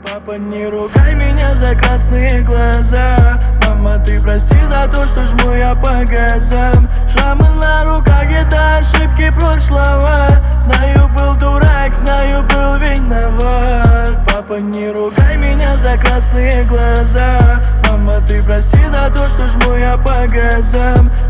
Папа, не ругай меня за красные глаза. Мама, ты прости за то, что жму я по газам. Шрамы на руках — это ошибки прошлого. Знаю, был дурак, знаю, был виноват. Папа, не ругай меня за красные глаза. Мама, ты прости за то, что жму я по газам.